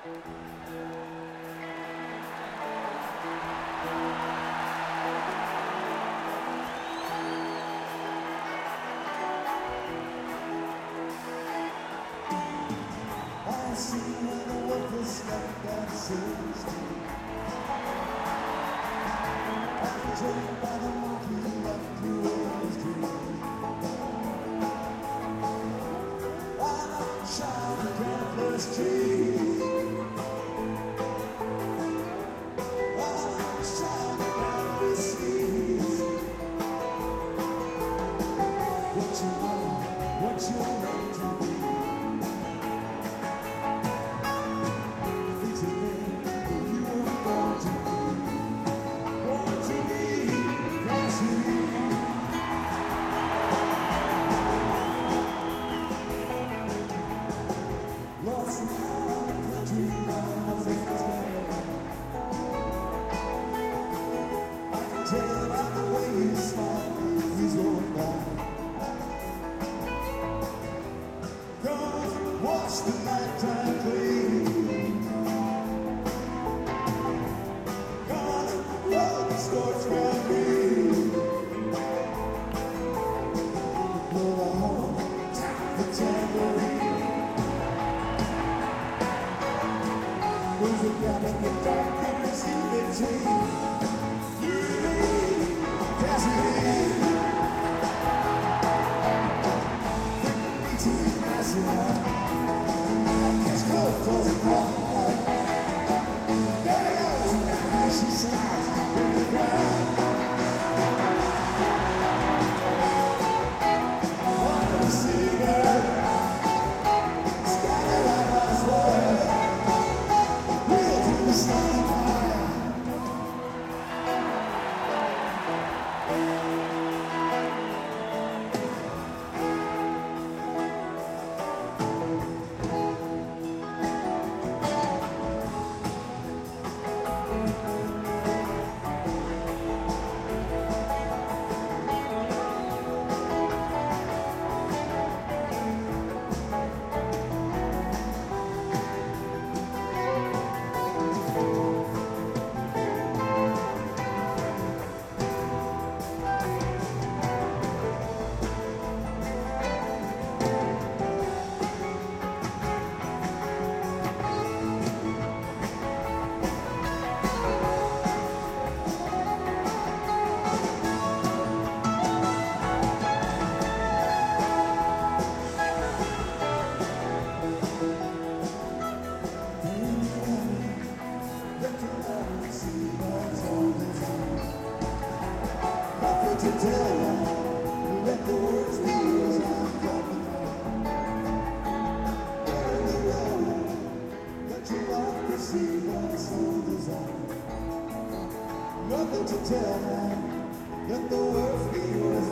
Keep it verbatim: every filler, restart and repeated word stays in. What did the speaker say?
I see where the worthless left that sails I'm trained by the monkey left to his dream. I shine the campus tree. I shine the campus seas. What you want, what you want to be. Tell by the way you smile, he's going by. Come watch the nighttime clean. Gonna rub the scorch around me. Blow the horn, tap the tambourine. There's a gap in the darkness in between. To tell you, let the words be as I'm coming home. Let the road, let your life proceed my soul desire. Nothing to tell now, let the words be as